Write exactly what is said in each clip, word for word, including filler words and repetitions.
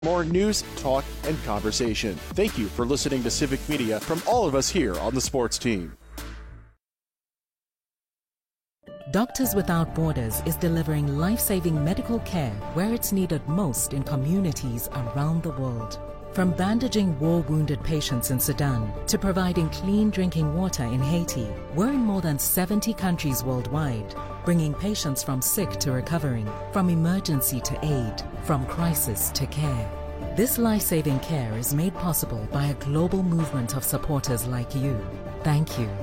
More news, talk, and conversation. Thank you for listening to Civic Media from all of us here on the sports team. Doctors Without Borders is delivering life-saving medical care where it's needed most in communities around the world. From bandaging war-wounded patients in Sudan to providing clean drinking water in Haiti, we're in more than seventy countries worldwide, bringing patients from sick to recovering, from emergency to aid, from crisis to care. This life-saving care is made possible by a global movement of supporters like you. Thank you.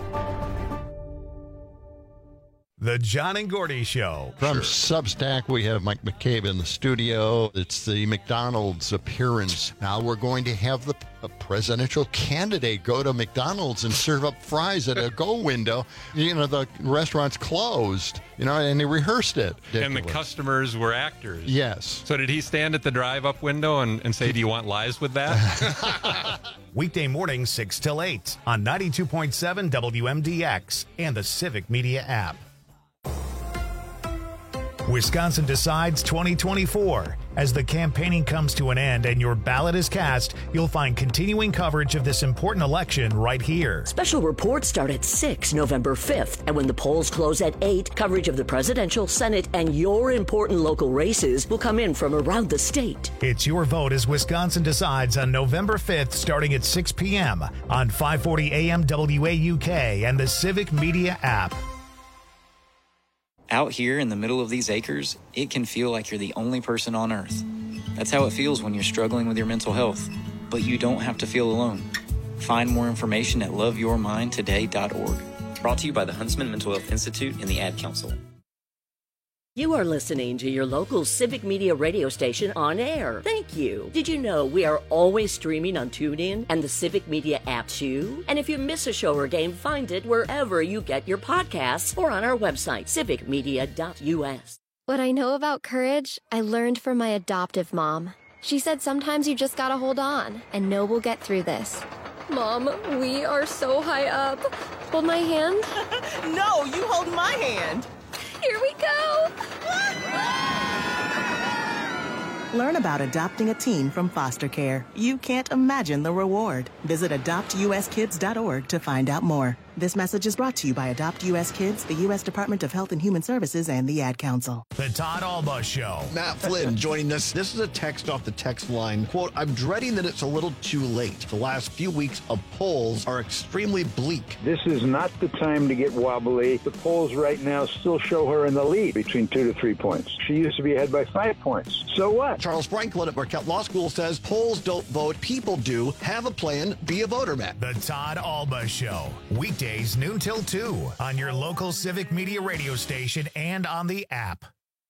The John and Gordy Show. From sure. Substack, we have Mike McCabe in the studio. It's the McDonald's appearance. Now we're going to have the a presidential candidate go to McDonald's and serve up fries at a go window. You know, the restaurant's closed, you know, and they rehearsed it. Ridiculous. And the customers were actors. Yes. So did he stand at the drive-up window and, and say, do you want lies with that? Weekday mornings, six till eight on ninety-two point seven W M D X and the Civic Media app. Wisconsin Decides twenty twenty-four. As the campaigning comes to an end and your ballot is cast, you'll find continuing coverage of this important election right here. Special reports start at six, November fifth. And when the polls close at eight, coverage of the presidential, Senate, and your important local races will come in from around the state. It's your vote as Wisconsin Decides on November fifth, starting at six p.m. on five forty A M W A U K and the Civic Media app. Out here in the middle of these acres, it can feel like you're the only person on earth. That's how it feels when you're struggling with your mental health. But you don't have to feel alone. Find more information at love your mind today dot org. Brought to you by the Huntsman Mental Health Institute and the Ad Council. You are listening to your local Civic Media radio station on air. Thank you. Did you know we are always streaming on TuneIn and the Civic Media app too? And if you miss a show or game, find it wherever you get your podcasts or on our website, civic media dot U S. What I know about courage, I learned from my adoptive mom. She said sometimes you just gotta hold on and know we'll get through this. Mom, we are so high up. Hold my hand. No, you hold my hand. Here we go! Learn about adopting a teen from foster care. You can't imagine the reward. Visit adopt u s kids dot org to find out more. This message is brought to you by Adopt U S Kids, the U S Department of Health and Human Services, and the Ad Council. The Todd Alba Show. Matt Flynn joining us. This is a text off the text line. Quote, I'm dreading that it's a little too late. The last few weeks of polls are extremely bleak. This is not the time to get wobbly. The polls right now still show her in the lead between two to three points. She used to be ahead by five points. So what? Charles Franklin at Marquette Law School says polls don't vote, people do. Have a plan, be a voter, Matt. The Todd Alba Show. Weekdays noon till two on your local Civic Media radio station and on the app.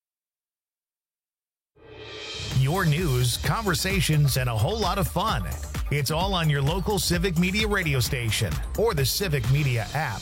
Your news, conversations, and a whole lot of fun. It's all on your local Civic Media radio station or the Civic Media app.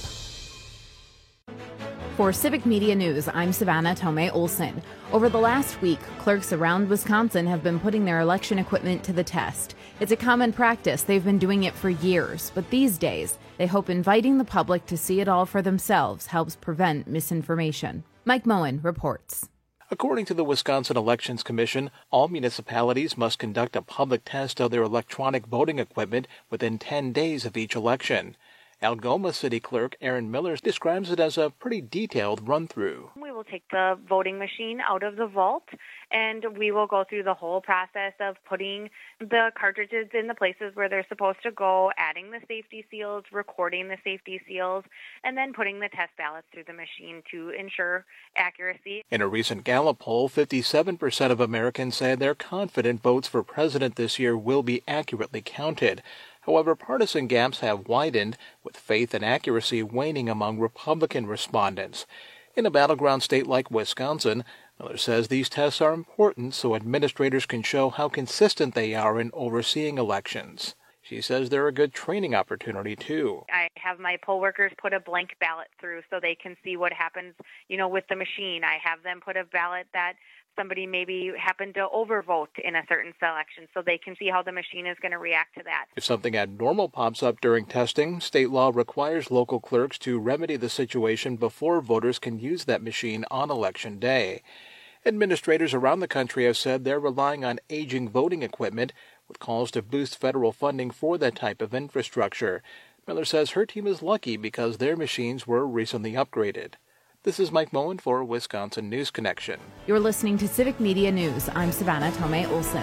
For Civic Media News, I'm Savannah Tomei Olson. Over the last week, clerks around Wisconsin have been putting their election equipment to the test. It's a common practice. They've been doing it for years. But these days, they hope inviting the public to see it all for themselves helps prevent misinformation. Mike Moen reports. According to the Wisconsin Elections Commission, all municipalities must conduct a public test of their electronic voting equipment within ten days of each election. Algoma City Clerk Aaron Miller describes it as a pretty detailed run-through. We will take the voting machine out of the vault, and we will go through the whole process of putting the cartridges in the places where they're supposed to go, adding the safety seals, recording the safety seals, and then putting the test ballots through the machine to ensure accuracy. In a recent Gallup poll, fifty-seven percent of Americans said they're confident votes for president this year will be accurately counted. However, partisan gaps have widened, with faith and accuracy waning among Republican respondents. In a battleground state like Wisconsin, Miller says these tests are important so administrators can show how consistent they are in overseeing elections. She says they're a good training opportunity, too. I have my poll workers put a blank ballot through so they can see what happens, you know, with the machine. I have them put a ballot that somebody maybe happened to overvote in a certain selection so they can see how the machine is going to react to that. If something abnormal pops up during testing, state law requires local clerks to remedy the situation before voters can use that machine on Election Day. Administrators around the country have said they're relying on aging voting equipment, with calls to boost federal funding for that type of infrastructure. Miller says her team is lucky because their machines were recently upgraded. This is Mike Moen for Wisconsin News Connection. You're listening to Civic Media News. I'm Savannah Tomei Olson.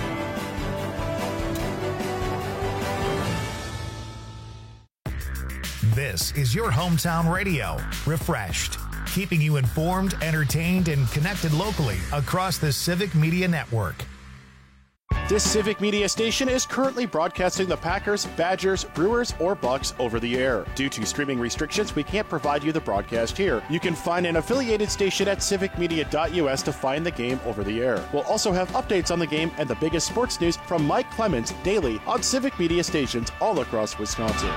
This is your hometown radio, Refreshed, keeping you informed, entertained, and connected locally across the Civic Media Network. This Civic Media station is currently broadcasting the Packers, Badgers, Brewers, or Bucks over the air. Due to streaming restrictions, we can't provide you the broadcast here. You can find an affiliated station at civic media dot U S to find the game over the air. We'll also have updates on the game and the biggest sports news from Mike Clemens daily on Civic Media stations all across Wisconsin.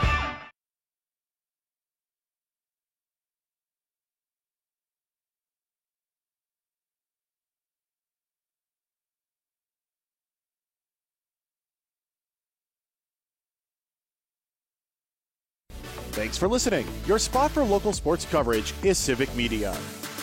Thanks for listening. Your spot for local sports coverage is Civic Media.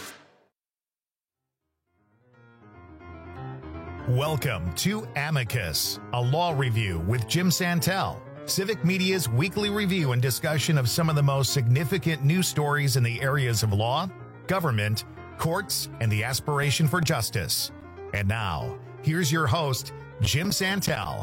Welcome to Amicus, a law review with Jim Santel, Civic Media's weekly review and discussion of some of the most significant news stories in the areas of law, government, courts, and the aspiration for justice. And now, here's your host, Jim Santel.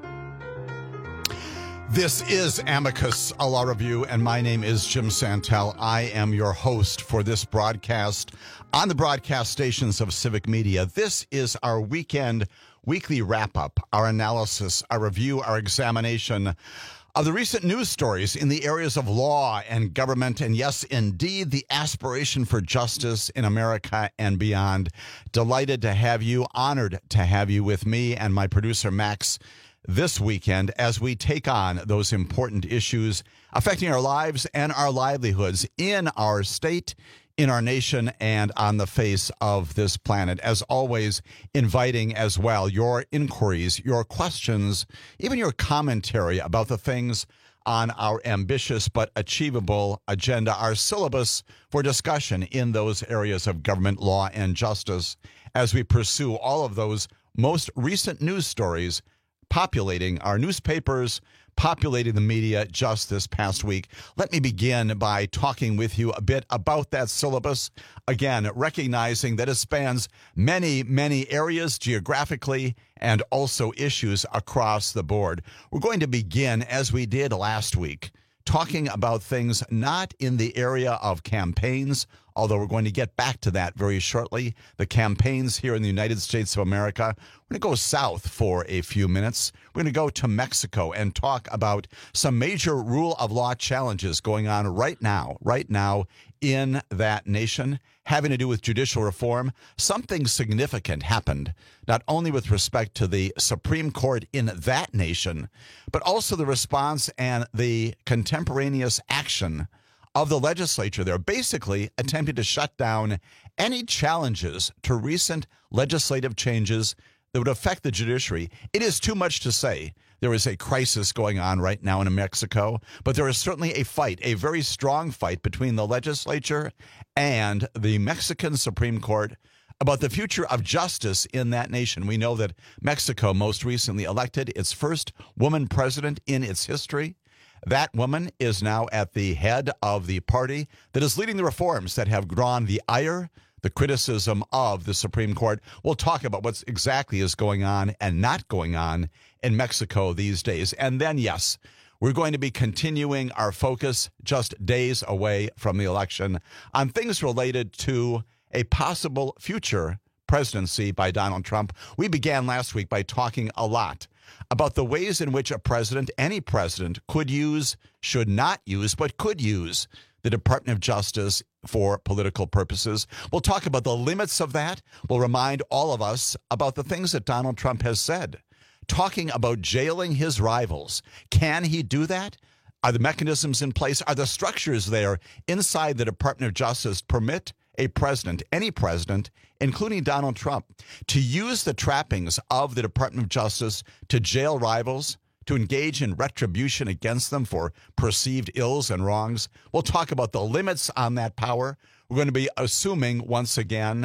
This is Amicus, a law review, and my name is Jim Santel. I am your host for this broadcast on the broadcast stations of Civic Media. This is our weekend weekly wrap-up, our analysis, our review, our examination of the recent news stories in the areas of law and government, and yes, indeed, the aspiration for justice in America and beyond. Delighted to have you, honored to have you with me and my producer, Max, this weekend as we take on those important issues affecting our lives and our livelihoods in our state, in our nation, and on the face of this planet. As always, inviting as well your inquiries, your questions, even your commentary about the things on our ambitious but achievable agenda, our syllabus for discussion in those areas of government, law, and justice as we pursue all of those most recent news stories populating our newspapers, populating the media just this past week. Let me begin by talking with you a bit about that syllabus. Again, recognizing that it spans many, many areas geographically and also issues across the board. We're going to begin, as we did last week, talking about things not in the area of campaigns, although we're going to get back to that very shortly. The campaigns here in the United States of America. We're going to go south for a few minutes. We're going to go to Mexico and talk about some major rule of law challenges going on right now, right now in that nation, having to do with judicial reform. Something significant happened, not only with respect to the Supreme Court in that nation, but also the response and the contemporaneous action of the legislature there, basically attempting to shut down any challenges to recent legislative changes that would affect the judiciary. It is too much to say there is a crisis going on right now in Mexico, but there is certainly a fight, a very strong fight between the legislature and the Mexican Supreme Court about the future of justice in that nation. We know that Mexico most recently elected its first woman president in its history. That woman is now at the head of the party that is leading the reforms that have drawn the ire, the criticism of the Supreme Court. We'll talk about what exactly is going on and not going on in Mexico these days. And then, yes, we're going to be continuing our focus just days away from the election on things related to a possible future presidency by Donald Trump. We began last week by talking a lot about the ways in which a president, any president, could use, should not use, but could use the Department of Justice for political purposes. We'll talk about the limits of that. We'll remind all of us about the things that Donald Trump has said, talking about jailing his rivals. Can he do that? Are the mechanisms in place? Are the structures there inside the Department of Justice permit a president, any president, including Donald Trump, to use the trappings of the Department of Justice to jail rivals, to engage in retribution against them for perceived ills and wrongs? We'll talk about the limits on that power. We're going to be assuming, once again,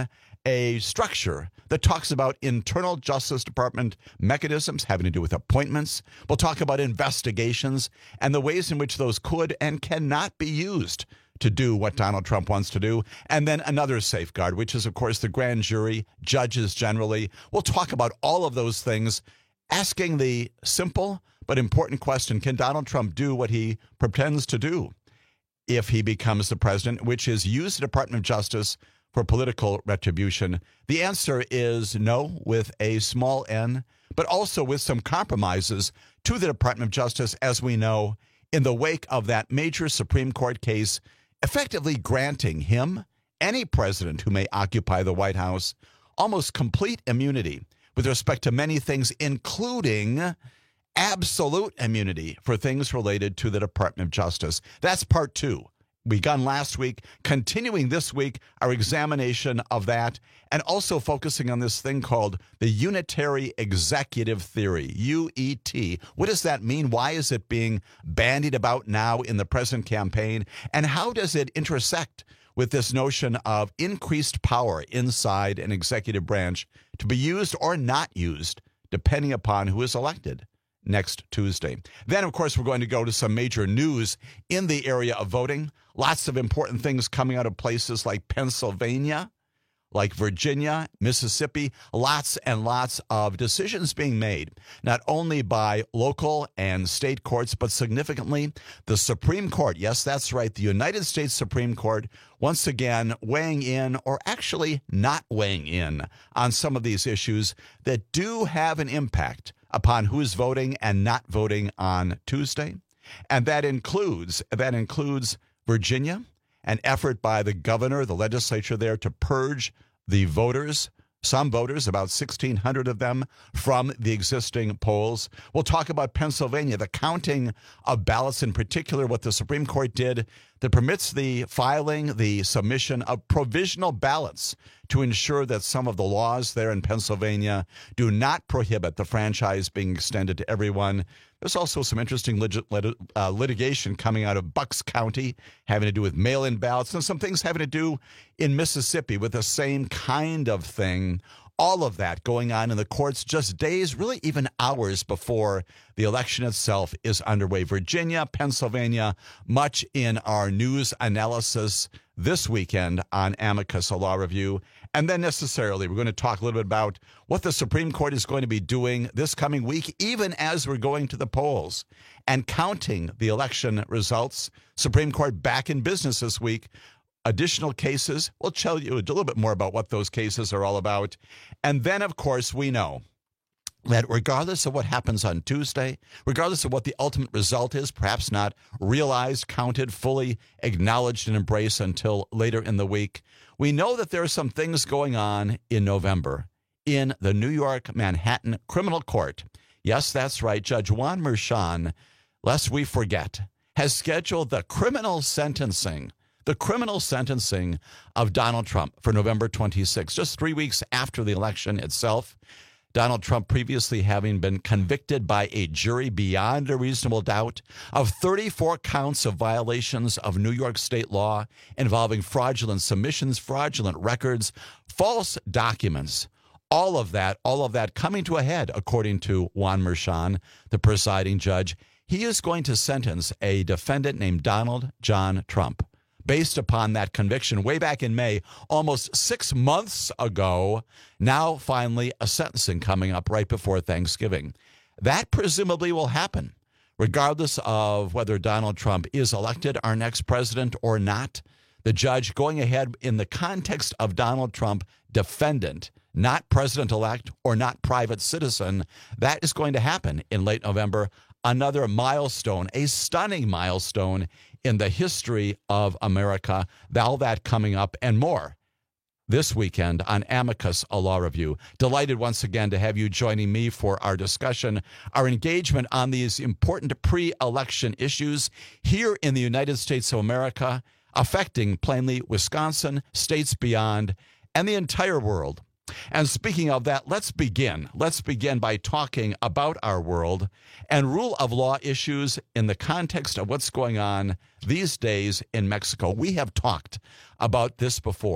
a structure that talks about internal Justice Department mechanisms having to do with appointments. We'll talk about investigations and the ways in which those could and cannot be used to do what Donald Trump wants to do. And then another safeguard, which is, of course, the grand jury, judges generally. We'll talk about all of those things, asking the simple but important question, can Donald Trump do what he pretends to do if he becomes the president, which is use the Department of Justice for political retribution? The answer is no, with a small n, but also with some compromises to the Department of Justice, as we know, in the wake of that major Supreme Court case, effectively granting him, any president who may occupy the White House, almost complete immunity with respect to many things, including absolute immunity for things related to the Department of Justice. That's part two. Begun last week, continuing this week, our examination of that, and also focusing on this thing called the Unitary Executive Theory, U E T. What does that mean? Why is it being bandied about now in the present campaign? And how does it intersect with this notion of increased power inside an executive branch to be used or not used, depending upon who is elected next Tuesday? Then, of course, we're going to go to some major news in the area of voting. Lots of important things coming out of places like Pennsylvania, like Virginia, Mississippi. Lots and lots of decisions being made, not only by local and state courts, but significantly the Supreme Court. Yes, that's right. The United States Supreme Court once again weighing in, or actually not weighing in, on some of these issues that do have an impact upon who's voting and not voting on Tuesday. And that includes that includes Virginia, an effort by the governor, the legislature there, to purge the voters, some voters, about sixteen hundred of them, from the existing polls. We'll talk about Pennsylvania, the counting of ballots, in particular what the Supreme Court did that permits the filing, the submission of provisional ballots to ensure that some of the laws there in Pennsylvania do not prohibit the franchise being extended to everyone. There's also some interesting lit- lit- uh, litigation coming out of Bucks County having to do with mail-in ballots, and some things having to do in Mississippi with the same kind of thing. All of that going on in the courts just days, really even hours before the election itself is underway. Virginia, Pennsylvania, much in our news analysis this weekend on Amicus, a law review. And then necessarily, we're going to talk a little bit about what the Supreme Court is going to be doing this coming week, even as we're going to the polls and counting the election results. Supreme Court back in business this week. Additional cases. We'll tell you a little bit more about what those cases are all about. And then, of course, we know that regardless of what happens on Tuesday, regardless of what the ultimate result is, perhaps not realized, counted, fully acknowledged, and embraced until later in the week, we know that there are some things going on in November in the New York Manhattan Criminal Court. Yes, that's right. Judge Juan Merchan, lest we forget, has scheduled the criminal sentencing The criminal sentencing of Donald Trump for November twenty-sixth, just three weeks after the election itself. Donald Trump previously having been convicted by a jury beyond a reasonable doubt of thirty-four counts of violations of New York state law involving fraudulent submissions, fraudulent records, false documents. All of that, all of that coming to a head, according to Juan Merchan, the presiding judge. He is going to sentence a defendant named Donald John Trump, based upon that conviction way back in May, almost six months ago. Now, finally, a sentencing coming up right before Thanksgiving. That presumably will happen, regardless of whether Donald Trump is elected our next president or not. The judge going ahead in the context of Donald Trump, defendant, not president-elect or not private citizen. That is going to happen in late November. Another milestone, a stunning milestone in the history of America. All that coming up and more this weekend on Amicus, a law review. Delighted once again to have you joining me for our discussion, our engagement on these important pre-election issues here in the United States of America, affecting plainly Wisconsin, states beyond, and the entire world. And speaking of that, let's begin. Let's begin by talking about our world and rule of law issues in the context of what's going on these days in Mexico. We have talked about this before.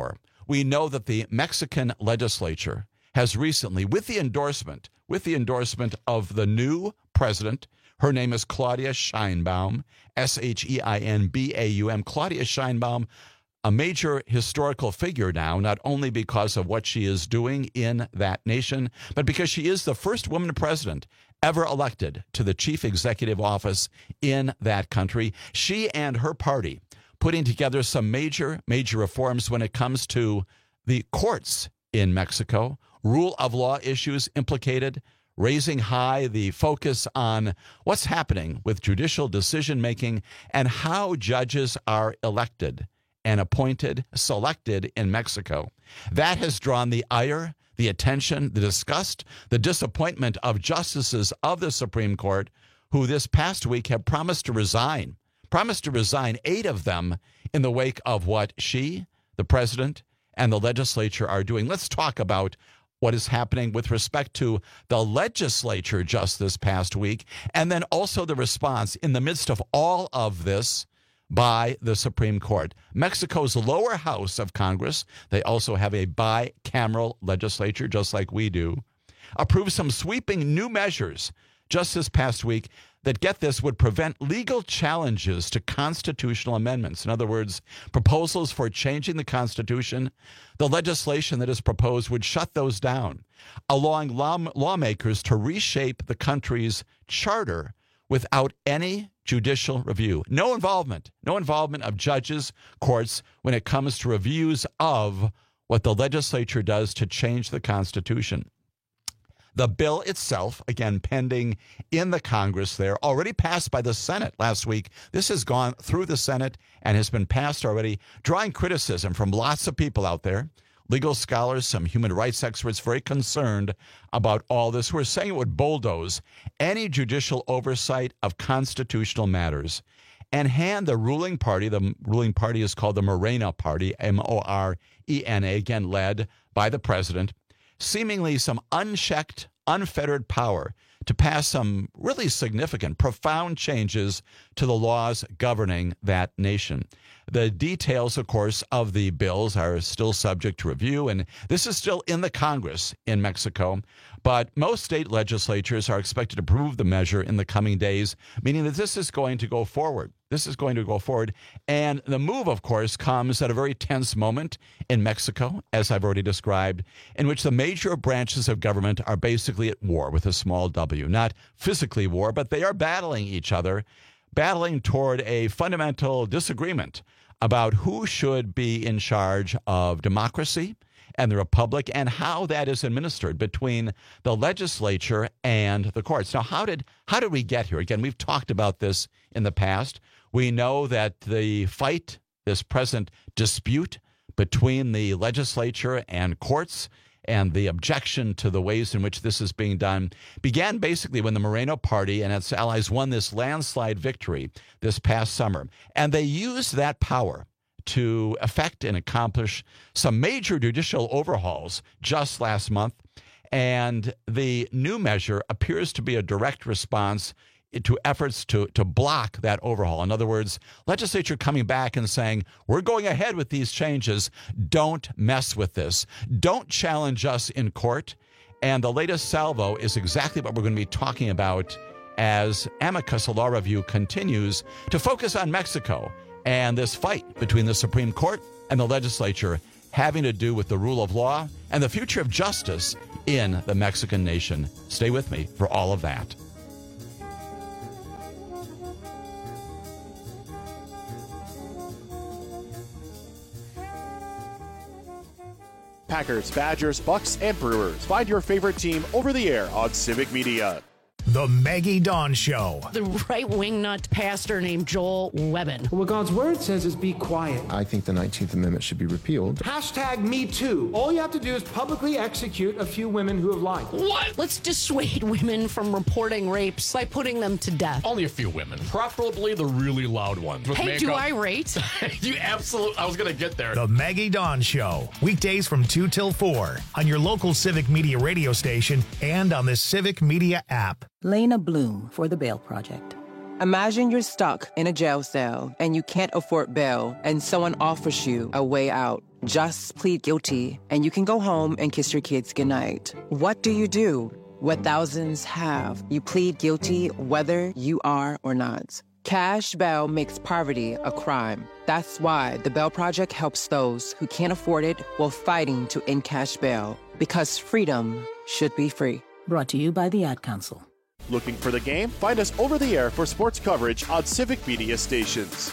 we know that the Mexican legislature has recently, with the endorsement, with the endorsement of the new president, her name is Claudia Sheinbaum, S H E I N B A U M, Claudia Sheinbaum, a major historical figure now, not only because of what she is doing in that nation, but because she is the first woman president ever elected to the chief executive office in that country. She and her party putting together some major, major reforms when it comes to the courts in Mexico, rule of law issues implicated, raising high the focus on what's happening with judicial decision-making and how judges are elected and appointed, selected in Mexico. That has drawn the ire, the attention, the disgust, the disappointment of justices of the Supreme Court who this past week have promised to resign, promised to resign, eight of them, in the wake of what she, the president, and the legislature are doing. Let's talk about what is happening with respect to the legislature just this past week, and then also the response in the midst of all of this by the Supreme Court. Mexico's lower house of Congress, they also have a bicameral legislature, just like we do, approved some sweeping new measures just this past week that, get this, would prevent legal challenges to constitutional amendments. In other words, proposals for changing the Constitution, the legislation that is proposed would shut those down, allowing law- lawmakers to reshape the country's charter without any judicial review. No involvement, no involvement of judges, courts, when it comes to reviews of what the legislature does to change the Constitution. The bill itself, again, pending in the Congress there, already passed by the Senate last week. This has gone through the Senate and has been passed already, drawing criticism from lots of people out there, legal scholars, some human rights experts, very concerned about all this, who are saying it would bulldoze any judicial oversight of constitutional matters and hand the ruling party, the ruling party is called the Morena Party, M O R E N A, again led by the president, seemingly some unchecked, unfettered power to pass some really significant, profound changes to the laws governing that nation. The details, of course, of the bills are still subject to review, and this is still in the Congress in Mexico. But most state legislatures are expected to approve the measure in the coming days, meaning that this is going to go forward. This is going to go forward. And the move, of course, comes at a very tense moment in Mexico, as I've already described, in which the major branches of government are basically at war with a small w. Not physically war, but they are battling each other, battling toward a fundamental disagreement about who should be in charge of democracy and the republic and how that is administered between the legislature and the courts. Now, how did how did we get here? Again, we've talked about this in the past. We know that the fight, this present dispute between the legislature and courts and the objection to the ways in which this is being done began basically when the Moreno Party and its allies won this landslide victory this past summer. And they used that power to effect and accomplish some major judicial overhauls just last month. And the new measure appears to be a direct response to efforts to, to block that overhaul. In other words, legislature coming back and saying, we're going ahead with these changes. Don't mess with this. Don't challenge us in court. And the latest salvo is exactly what we're going to be talking about as Amicus, a law review, continues to focus on Mexico and this fight between the Supreme Court and the legislature having to do with the rule of law and the future of justice in the Mexican nation. Stay with me for all of that. Packers, Badgers, Bucks, and Brewers. Find your favorite team over the air on Civic Media. The Maggie Dawn Show. The right-wing nut pastor named Joel Webbin. What God's word says is be quiet. I think the nineteenth Amendment should be repealed. Hashtag me too. All you have to do is publicly execute a few women who have lied. What? Let's dissuade women from reporting rapes by putting them to death. Only a few women, preferably the really loud ones. With hey, makeup. do I rate? You absolutely, I was going to get there. The Maggie Dawn Show. Weekdays from two till four on your local Civic Media radio station and on the Civic Media app. Lena Bloom for the Bail Project. Imagine you're stuck in a jail cell and you can't afford bail and someone offers you a way out. Just plead guilty, and you can go home and kiss your kids goodnight. What do you do? What thousands have. You plead guilty whether you are or not. Cash bail makes poverty a crime. That's why the Bail Project helps those who can't afford it while fighting to end cash bail. Because freedom should be free. Brought to you by the Ad Council. Looking for the game? Find us over the air for sports coverage on Civic Media stations.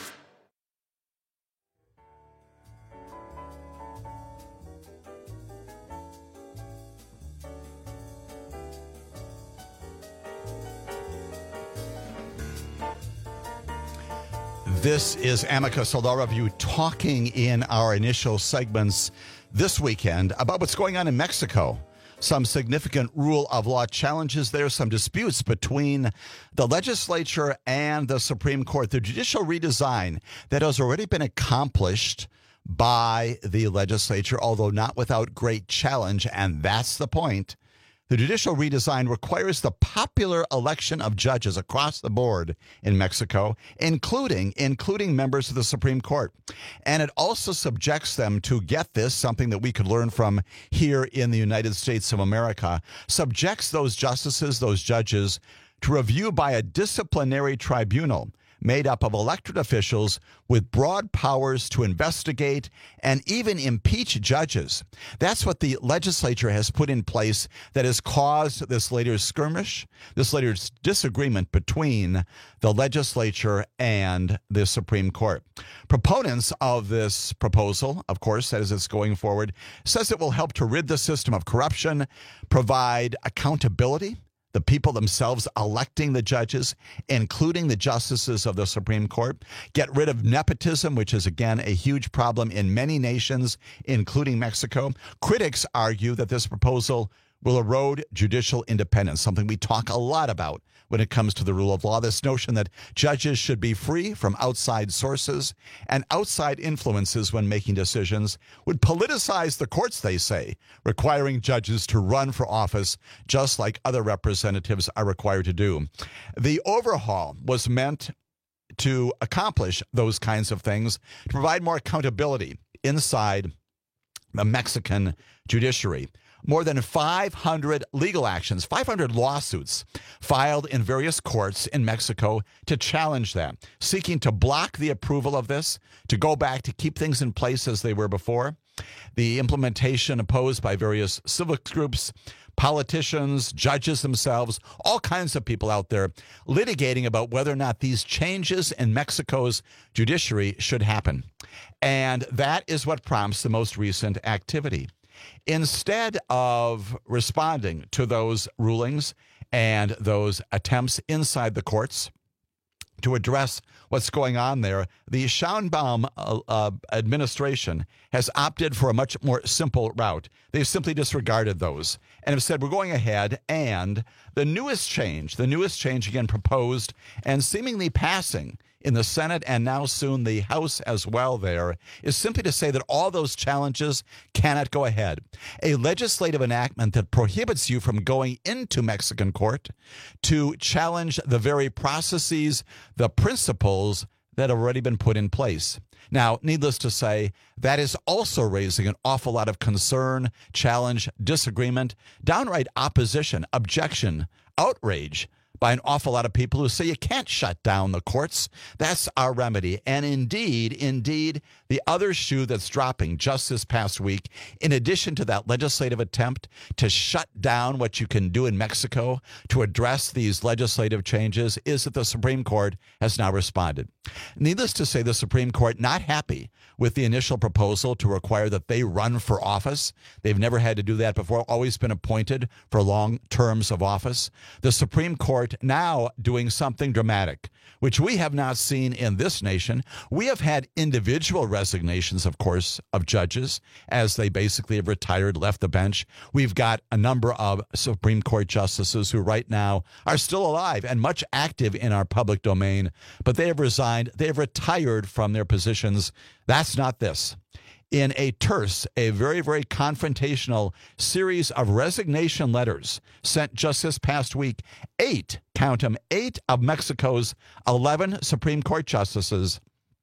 This is Amicus, a law review, talking in our initial segments this weekend about what's going on in Mexico. Some significant rule of law challenges there, some disputes between the legislature and the Supreme Court, the judicial redesign that has already been accomplished by the legislature, although not without great challenge, and that's the point. The judicial redesign requires the popular election of judges across the board in Mexico, including including members of the Supreme Court. And it also subjects them to, get this, something that we could learn from here in the United States of America, subjects those justices, those judges, to review by a disciplinary tribunal made up of elected officials with broad powers to investigate and even impeach judges. That's what the legislature has put in place that has caused this latest skirmish, this latest disagreement between the legislature and the Supreme Court. Proponents of this proposal, of course, as it's going forward, says it will help to rid the system of corruption, provide accountability, the people themselves electing the judges, including the justices of the Supreme Court, get rid of nepotism, which is, again, a huge problem in many nations, including Mexico. Critics argue that this proposal will erode judicial independence, something we talk a lot about when it comes to the rule of law, this notion that judges should be free from outside sources and outside influences when making decisions, would politicize the courts, they say, requiring judges to run for office just like other representatives are required to do. The overhaul was meant to accomplish those kinds of things, to provide more accountability inside the Mexican judiciary. More than five hundred legal actions, five hundred lawsuits filed in various courts in Mexico to challenge that, seeking to block the approval of this, to go back to keep things in place as they were before. The implementation opposed by various civic groups, politicians, judges themselves, all kinds of people out there litigating about whether or not these changes in Mexico's judiciary should happen. And that is what prompts the most recent activity. Instead of responding to those rulings and those attempts inside the courts to address what's going on there, the Sheinbaum uh, uh, administration has opted for a much more simple route. They've simply disregarded those and have said, we're going ahead, and the newest change, the newest change again proposed and seemingly passing in the Senate and now soon the House as well there, is simply to say that all those challenges cannot go ahead. A legislative enactment that prohibits you from going into Mexican court to challenge the very processes, the principles that have already been put in place. Now, needless to say, that is also raising an awful lot of concern, challenge, disagreement, downright opposition, objection, outrage by an awful lot of people who say you can't shut down the courts. That's our remedy. And indeed, indeed, the other shoe that's dropping just this past week, in addition to that legislative attempt to shut down what you can do in Mexico to address these legislative changes, is that the Supreme Court has now responded. Needless to say, the Supreme Court not happy with the initial proposal to require that they run for office. They've never had to do that before, always been appointed for long terms of office. The Supreme Court now doing something dramatic, which we have not seen in this nation. We have had individual resignations, of course, of judges as they basically have retired, left the bench. We've got a number of Supreme Court justices who right now are still alive and much active in our public domain, but they have resigned. They have retired from their positions. That's not this. In a terse, a very, very confrontational series of resignation letters sent just this past week, eight, count them, eight of Mexico's eleven Supreme Court justices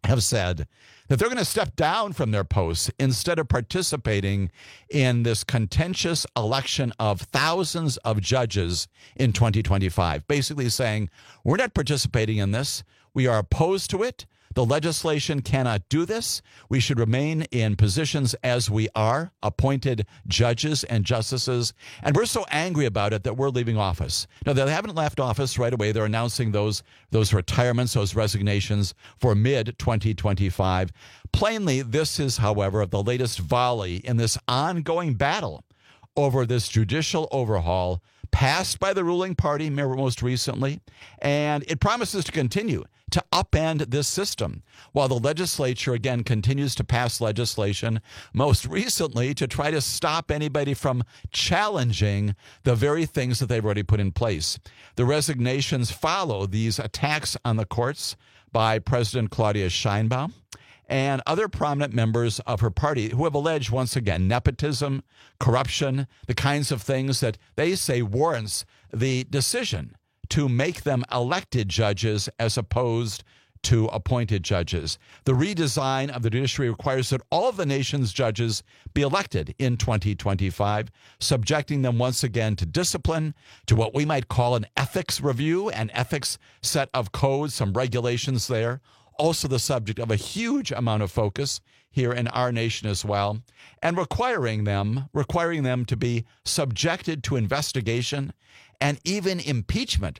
have said that they're going to step down from their posts instead of participating in this contentious election of thousands of judges in twenty twenty-five, basically saying, we're not participating in this. We are opposed to it. The legislation cannot do this. We should remain in positions as we are, appointed judges and justices. And we're so angry about it that we're leaving office. Now, they haven't left office right away. They're announcing those, those retirements, those resignations for mid twenty twenty-five. Plainly, this is, however, the latest volley in this ongoing battle over this judicial overhaul passed by the ruling party most recently, and it promises to continue to upend this system while the legislature, again, continues to pass legislation, most recently to try to stop anybody from challenging the very things that they've already put in place. The resignations follow these attacks on the courts by President Claudia Sheinbaum and other prominent members of her party who have alleged, once again, nepotism, corruption, the kinds of things that they say warrants the decision to make them elected judges as opposed to appointed judges. The redesign of the judiciary requires that all of the nation's judges be elected in twenty twenty-five, subjecting them once again to discipline, to what we might call an ethics review, an ethics set of codes, some regulations there. Also the subject of a huge amount of focus here in our nation as well, and requiring them, requiring them to be subjected to investigation and even impeachment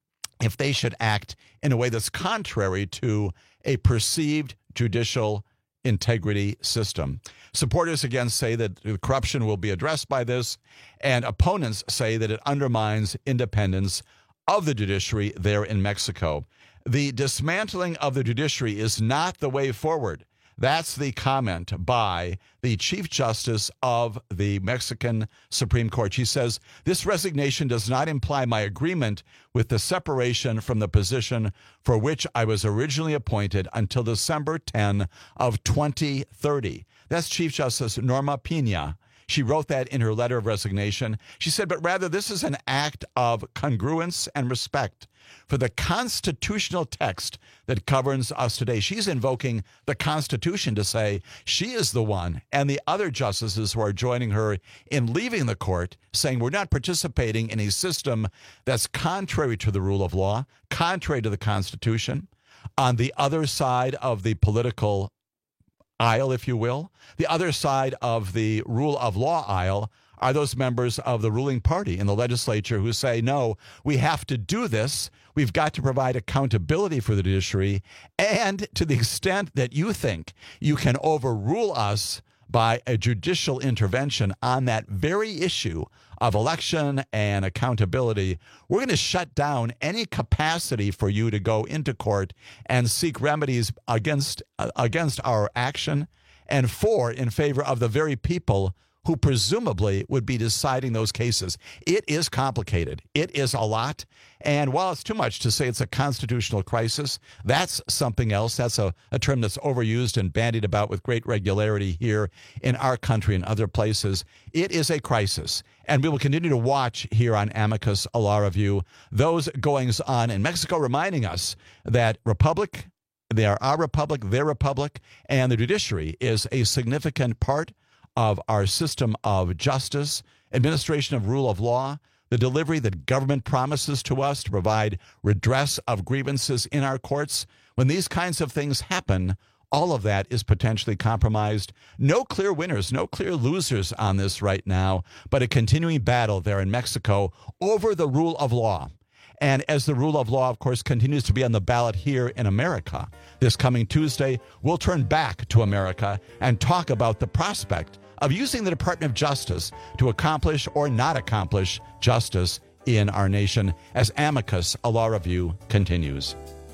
if they should act in a way that's contrary to a perceived judicial integrity system. Supporters again say that the corruption will be addressed by this, and opponents say that it undermines independence of the judiciary there in Mexico. The dismantling of the judiciary is not the way forward. That's the comment by the Chief Justice of the Mexican Supreme Court. She says, this resignation does not imply my agreement with the separation from the position for which I was originally appointed until December tenth of twenty thirty. That's Chief Justice Norma Pena. She wrote that in her letter of resignation. She said, but rather this is an act of congruence and respect for the constitutional text that governs us today. She's invoking the Constitution to say she is the one, and the other justices who are joining her in leaving the court, saying we're not participating in a system that's contrary to the rule of law, contrary to the Constitution. On the other side of the political aisle, if you will, the other side of the rule of law aisle are those members of the ruling party in the legislature who say, no, we have to do this. We've got to provide accountability for the judiciary. And to the extent that you think you can overrule us by a judicial intervention on that very issue of election and accountability, we're going to shut down any capacity for you to go into court and seek remedies against, uh, against our action and for in favor of the very people who presumably would be deciding those cases. It is complicated. It is a lot. And while it's too much to say it's a constitutional crisis, that's something else. That's a, a term that's overused and bandied about with great regularity here in our country and other places. It is a crisis. And we will continue to watch here on Amicus, a Law Review, those goings on in Mexico, reminding us that Republic, they are our republic, their republic, and the judiciary is a significant part of our system of justice, administration of rule of law, the delivery that government promises to us to provide redress of grievances in our courts. When these kinds of things happen, all of that is potentially compromised. No clear winners, no clear losers on this right now, but a continuing battle there in Mexico over the rule of law. And as the rule of law, of course, continues to be on the ballot here in America, this coming Tuesday, we'll turn back to America and talk about the prospect of using the Department of Justice to accomplish or not accomplish justice in our nation as Amicus, a Law Review, continues.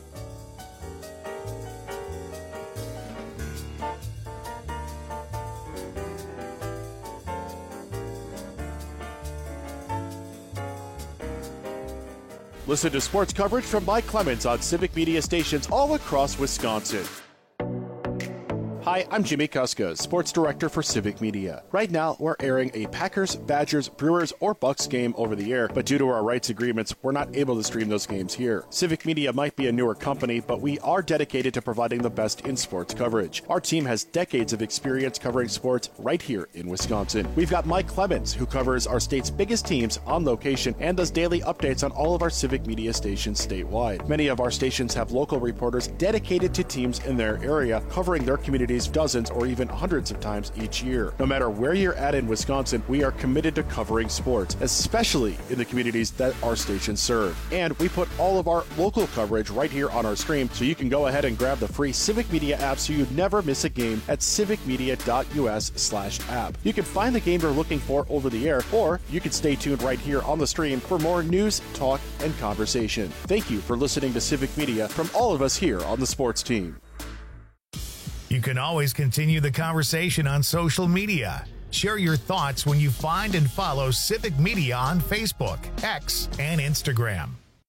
Listen to sports coverage from Mike Clemens on Civic Media stations all across Wisconsin. Hi, I'm Jimmy Kuska, Sports Director for Civic Media. Right now, we're airing a Packers, Badgers, Brewers, or Bucks game over the air, but due to our rights agreements, we're not able to stream those games here. Civic Media might be a newer company, but we are dedicated to providing the best in sports coverage. Our team has decades of experience covering sports right here in Wisconsin. We've got Mike Clemens, who covers our state's biggest teams on location and does daily updates on all of our Civic Media stations statewide. Many of our stations have local reporters dedicated to teams in their area, covering their communities dozens or even hundreds of times each year. No matter where you're at in Wisconsin, we are committed to covering sports, especially in the communities that our stations serve. And we put all of our local coverage right here on our stream, so you can go ahead and grab the free Civic Media app so you never miss a game at civicmedia.us slash app. You can find the game you're looking for over the air, or you can stay tuned right here on the stream for more news, talk, and conversation. Thank you for listening to Civic Media from all of us here on the sports team. You can always continue the conversation on social media. Share your thoughts when you find and follow Civic Media on Facebook, X, and Instagram.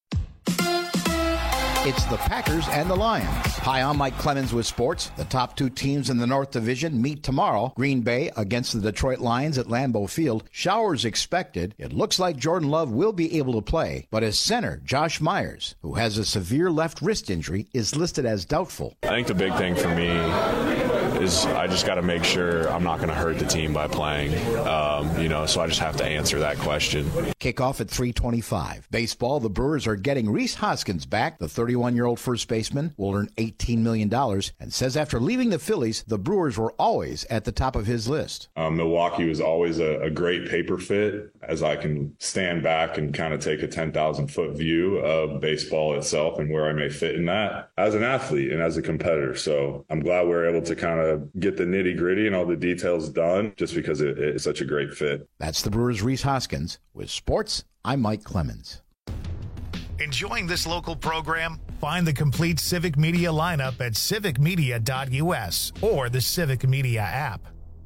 It's the Packers and the Lions. Hi, I'm Mike Clemens with sports. The top two teams in the North Division meet tomorrow. Green Bay against the Detroit Lions at Lambeau Field. Showers expected. It looks like Jordan Love will be able to play, but his center, Josh Myers, who has a severe left wrist injury, is listed as doubtful. I think the big thing for me is I just got to make sure I'm not going to hurt the team by playing, um, you know, so I just have to answer that question. Kickoff at three twenty-five. Baseball, the Brewers are getting Rhys Hoskins back. The thirty-one-year-old first baseman will earn eighteen million dollars and says after leaving the Phillies, the Brewers were always at the top of his list. Um, Milwaukee was always a, a great paper fit, as I can stand back and kind of take a ten thousand foot view of baseball itself and where I may fit in that as an athlete and as a competitor. So I'm glad we're able to kind of get the nitty gritty and all the details done just because it, it's such a great fit. That's the Brewers' Rhys Hoskins. With sports, I'm Mike Clemens. Enjoying this local program? Find the complete Civic Media lineup at civic media dot u s or the Civic Media app.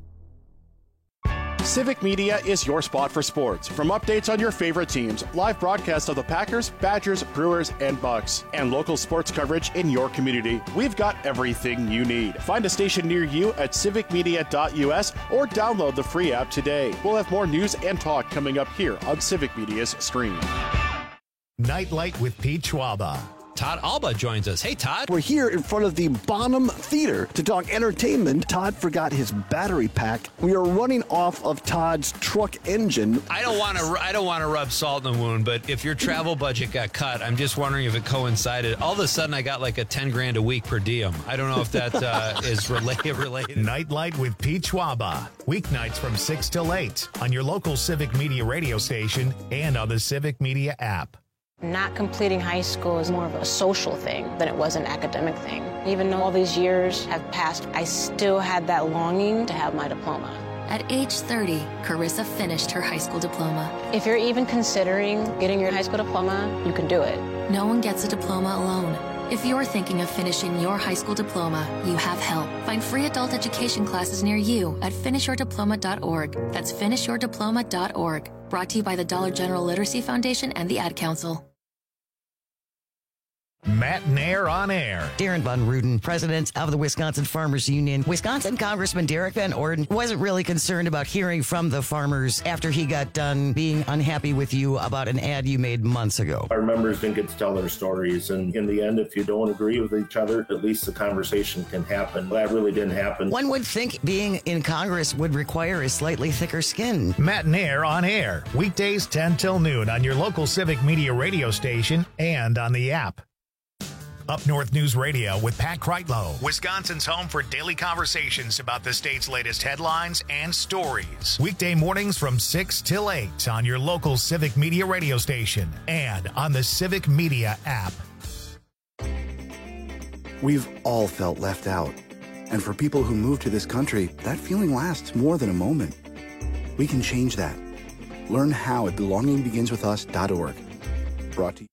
Civic Media is your spot for sports. From updates on your favorite teams, live broadcasts of the Packers, Badgers, Brewers, and Bucks, and local sports coverage in your community, we've got everything you need. Find a station near you at civic media dot u s or download the free app today. We'll have more news and talk coming up here on Civic Media's stream. Nightlight with Pete Schwaba. Todd Alba joins us. Hey, Todd. We're here in front of the Bonham Theater to talk entertainment. Todd forgot his battery pack. We are running off of Todd's truck engine. I don't want to. I don't want to rub salt in the wound, but if your travel budget got cut, I'm just wondering if it coincided. All of a sudden, I got like a ten grand a week per diem. I don't know if that uh, is related. Related. Nightlight with Pete Schwaba. Weeknights from six till eight on your local Civic Media radio station and on the Civic Media app. Not completing high school is more of a social thing than it was an academic thing. Even though all these years have passed, I still had that longing to have my diploma. At age thirty, Carissa finished her high school diploma. If you're even considering getting your high school diploma, you can do it. No one gets a diploma alone. If you're thinking of finishing your high school diploma, you have help. Find free adult education classes near you at finish your diploma dot org. That's finish your diploma dot org. Brought to you by the Dollar General Literacy Foundation and the Ad Council. Matt Nair on air. Darren Von Ruden, president of the Wisconsin Farmers Union. Wisconsin Congressman Derek Van Orden wasn't really concerned about hearing from the farmers after he got done being unhappy with you about an ad you made months ago. Our members didn't get to tell their stories, and in the end, if you don't agree with each other, at least the conversation can happen. That really didn't happen. One would think being in Congress would require a slightly thicker skin. Matt Nair on air, weekdays ten till noon on your local Civic Media radio station and on the app. Up North News Radio with Pat Kreitlow, Wisconsin's home for daily conversations about the state's latest headlines and stories. Weekday mornings from six till eight on your local Civic Media radio station and on the Civic Media app. We've all felt left out. And for people who move to this country, that feeling lasts more than a moment. We can change that. Learn how at belonging begins with us dot org. Brought to you.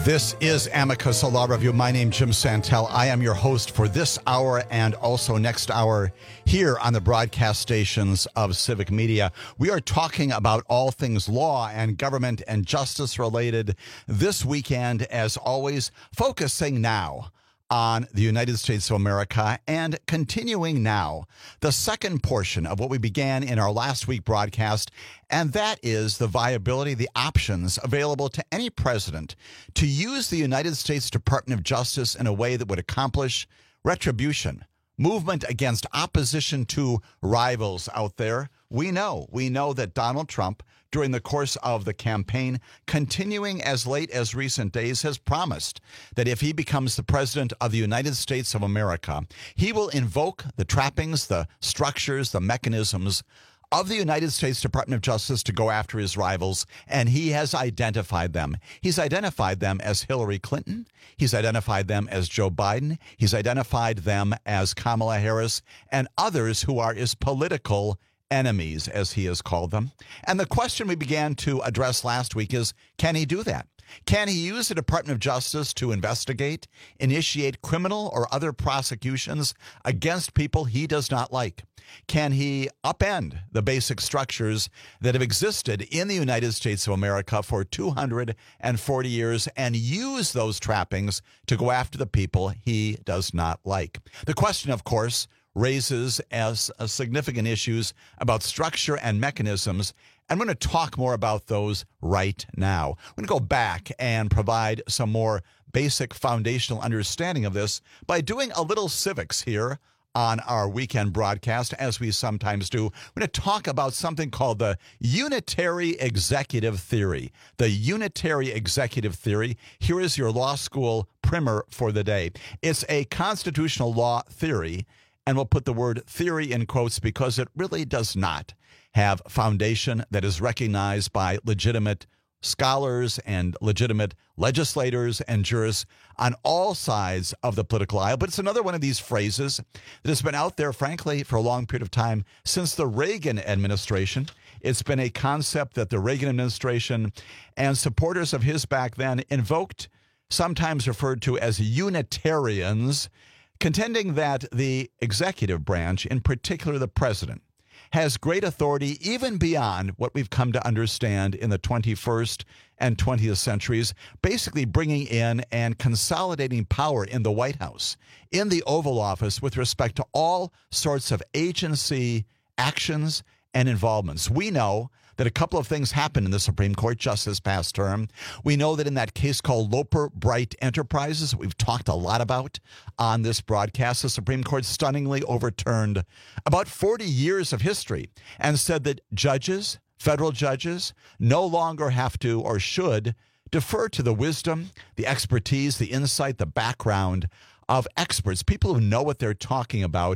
This is Amicus, a law review. My name is Jim Santel. I am your host for this hour and also next hour here on the broadcast stations of Civic Media. We are talking about all things law and government and justice related this weekend, as always, focusing now on the United States of America and continuing now the second portion of what we began in our last week broadcast, and that is the viability, the options available to any president to use the United States Department of Justice in a way that would accomplish retribution, movement against opposition to rivals out there. We know, we know that Donald Trump, during the course of the campaign, continuing as late as recent days, has promised that if he becomes the president of the United States of America, he will invoke the trappings, the structures, the mechanisms of the United States Department of Justice to go after his rivals, and he has identified them. He's identified them as Hillary Clinton. He's identified them as Joe Biden. He's identified them as Kamala Harris and others who are his political enemies, as he has called them. And the question we began to address last week is, can he do that? Can he use the Department of Justice to investigate, initiate criminal or other prosecutions against people he does not like? Can he upend the basic structures that have existed in the United States of America for two hundred forty years and use those trappings to go after the people he does not like? The question, of course, raises as uh, significant issues about structure and mechanisms. I'm going to talk more about those right now. I'm going to go back and provide some more basic foundational understanding of this by doing a little civics here on our weekend broadcast, as we sometimes do. We're going to talk about something called the unitary executive theory. The unitary executive theory. Here is your law school primer for the day. It's a constitutional law theory, and we'll put the word theory in quotes because it really does not have foundation that is recognized by legitimate scholars and legitimate legislators and jurists on all sides of the political aisle. But it's another one of these phrases that has been out there, frankly, for a long period of time since the Reagan administration. It's been a concept that the Reagan administration and supporters of his back then invoked, sometimes referred to as Unitarians, contending that the executive branch, in particular the president, has great authority even beyond what we've come to understand in the twenty-first and twentieth centuries, basically bringing in and consolidating power in the White House, in the Oval Office, with respect to all sorts of agency actions and involvements. We know that a couple of things happened in the Supreme Court just this past term. We know that in that case called Loper Bright Enterprises, that we've talked a lot about on this broadcast, the Supreme Court stunningly overturned about forty years of history and said that judges, federal judges, no longer have to or should defer to the wisdom, the expertise, the insight, the background of experts, people who know what they're talking about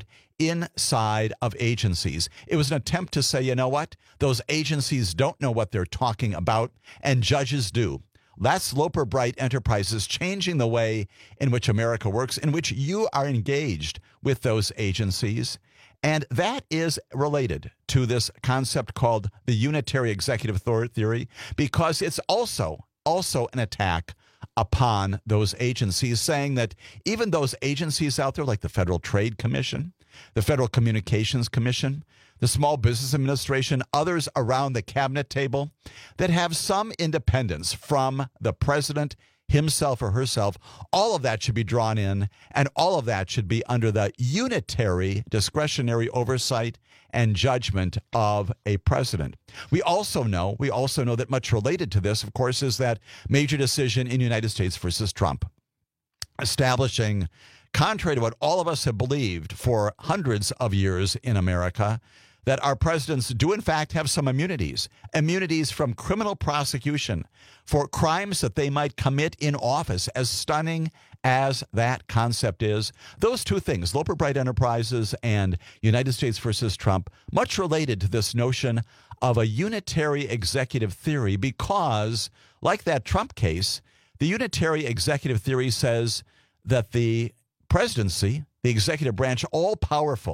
inside of agencies. It was an attempt to say, you know what? Those agencies don't know what they're talking about, and judges do. That's Loper Bright Enterprises changing the way in which America works, in which you are engaged with those agencies. And that is related to this concept called the unitary executive theory, because it's also, also an attack upon those agencies, saying that even those agencies out there like the Federal Trade Commission, the Federal Communications Commission, the Small Business Administration, others around the cabinet table that have some independence from the president himself or herself, all of that should be drawn in, and all of that should be under the unitary discretionary oversight and judgment of a president. We also know, we also know that much related to this, of course, is that major decision in United States versus Trump, establishing, contrary to what all of us have believed for hundreds of years in America, that our presidents do in fact have some immunities, immunities from criminal prosecution for crimes that they might commit in office, as stunning as that concept is. Those two things, Loper Bright Enterprises and United States versus Trump, much related to this notion of a unitary executive theory, because like that Trump case, the unitary executive theory says that the presidency, the executive branch, all powerful,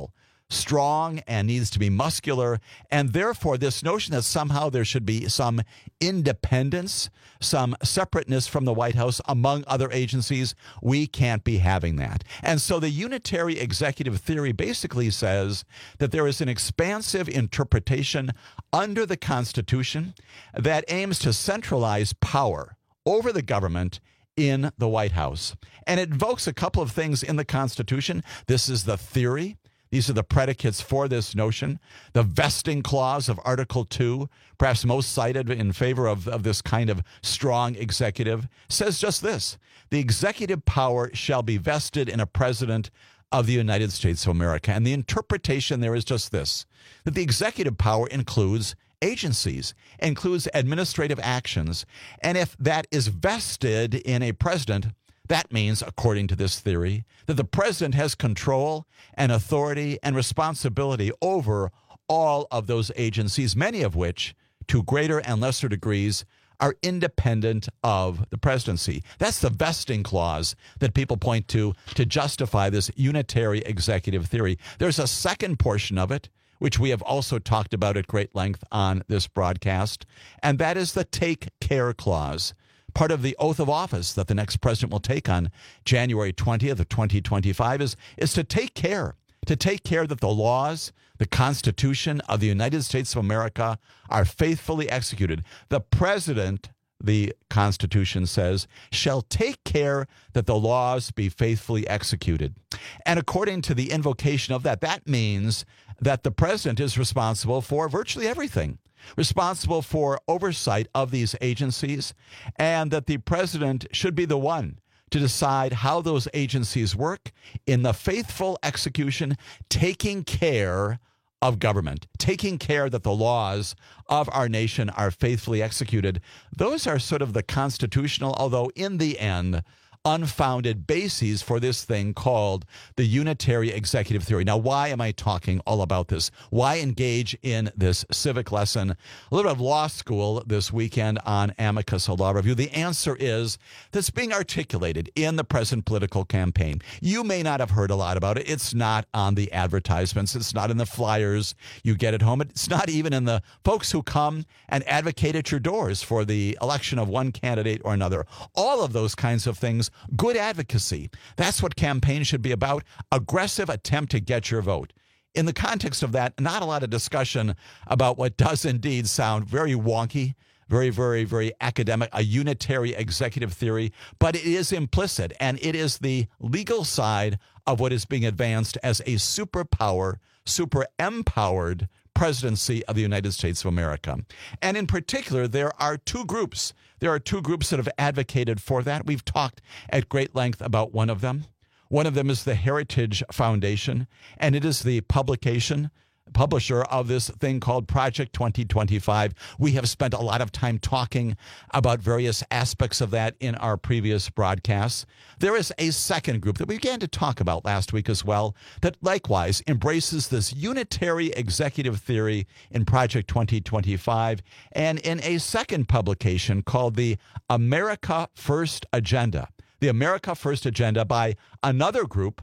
strong and needs to be muscular. And therefore, this notion that somehow there should be some independence, some separateness from the White House among other agencies, we can't be having that. And so the unitary executive theory basically says that there is an expansive interpretation under the Constitution that aims to centralize power over the government in the White House. And it invokes a couple of things in the Constitution. This is the theory. These are the predicates for this notion. The vesting clause of Article two, perhaps most cited in favor of, of this kind of strong executive, says just this: the executive power shall be vested in a president of the United States of America. And the interpretation there is just this, that the executive power includes agencies, includes administrative actions. And if that is vested in a president, that means, according to this theory, that the president has control and authority and responsibility over all of those agencies, many of which, to greater and lesser degrees, are independent of the presidency. That's the vesting clause that people point to to justify this unitary executive theory. There's a second portion of it, which we have also talked about at great length on this broadcast, and that is the take care clause. Part of the oath of office that the next president will take on January twentieth of twenty twenty-five is, is to take care, to take care that the laws, the Constitution of the United States of America are faithfully executed. The president, the Constitution says, shall take care that the laws be faithfully executed. And according to the invocation of that, that means that the president is responsible for virtually everything, responsible for oversight of these agencies, and that the president should be the one to decide how those agencies work in the faithful execution, taking care of government, taking care that the laws of our nation are faithfully executed. Those are sort of the constitutional, although in the end, unfounded bases for this thing called the unitary executive theory. Now, why am I talking all about this? Why engage in this civic lesson? A little bit of law school this weekend on Amicus, a law review. The answer is that's being articulated in the present political campaign. You may not have heard a lot about it. It's not on the advertisements. It's not in the flyers you get at home. It's not even in the folks who come and advocate at your doors for the election of one candidate or another. All of those kinds of things. Good advocacy. That's what campaigns should be about. Aggressive attempt to get your vote. In the context of that, not a lot of discussion about what does indeed sound very wonky, very, very, very academic, a unitary executive theory, but it is implicit, and it is the legal side of what is being advanced as a superpower, super empowered presidency of the United States of America. And in particular, there are two groups. There are two groups that have advocated for that. We've talked at great length about one of them. One of them is the Heritage Foundation, and it is the publication, publisher of this thing called Project twenty twenty-five. We have spent a lot of time talking about various aspects of that in our previous broadcasts. There is a second group that we began to talk about last week as well that likewise embraces this unitary executive theory in Project twenty twenty-five and in a second publication called the America First Agenda. The America First Agenda by another group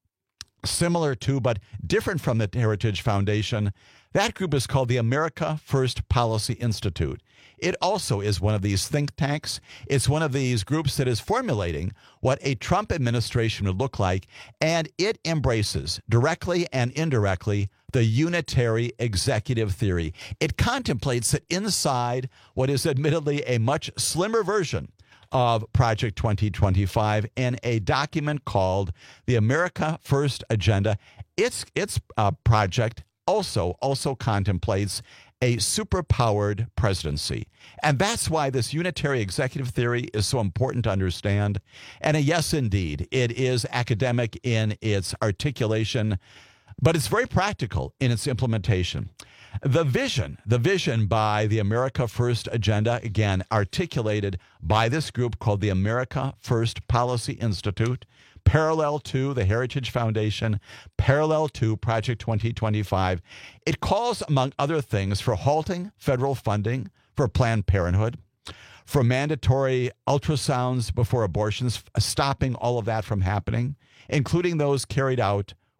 similar to but different from the Heritage Foundation. That group is called the America First Policy Institute. It also is one of these think tanks. It's one of these groups that is formulating what a Trump administration would look like, and it embraces directly and indirectly the unitary executive theory. It contemplates that inside what is admittedly a much slimmer version of Project twenty twenty-five in a document called the America First Agenda. Its its uh, project also also contemplates a superpowered presidency. And that's why this unitary executive theory is so important to understand. And a yes, indeed, it is academic in its articulation, but it's very practical in its implementation. The vision, the vision by the America First Agenda, again, articulated by this group called the America First Policy Institute, parallel to the Heritage Foundation, parallel to Project twenty twenty-five. It calls, among other things, for halting federal funding for Planned Parenthood, for mandatory ultrasounds before abortions, stopping all of that from happening, including those carried out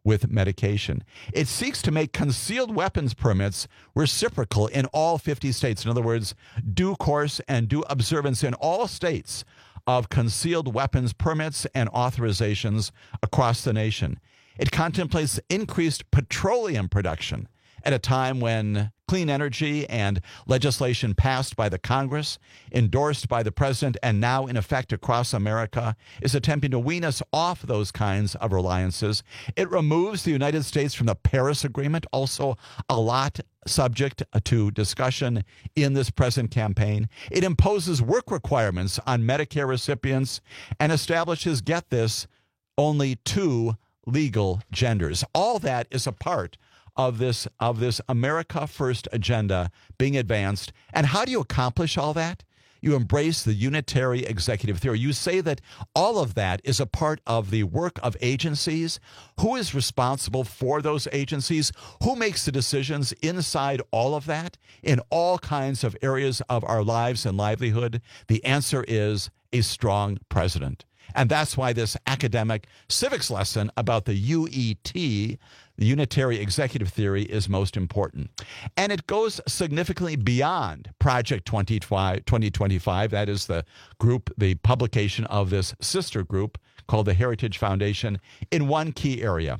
with medication. It seeks to make concealed weapons permits reciprocal in all fifty states. In other words, due course and due observance in all states of concealed weapons permits and authorizations across the nation. It contemplates increased petroleum production at a time when clean energy and legislation passed by the Congress, endorsed by the president, and now in effect across America is attempting to wean us off those kinds of reliances. It removes the United States from the Paris Agreement, also a lot subject to discussion in this present campaign. It imposes work requirements on Medicare recipients and establishes, get this, only two legal genders. All that is a part of this of this America First agenda being advanced. And how do you accomplish all that? You embrace the unitary executive theory. You say that all of that is a part of the work of agencies. Who is responsible for those agencies? Who makes the decisions inside all of that in all kinds of areas of our lives and livelihood? The answer is a strong president. And that's why this academic civics lesson about the U E T, the Unitary Executive Theory, is most important. And it goes significantly beyond Project twenty twenty-five. That is the group, the publication of this sister group called the Heritage Foundation, in one key area.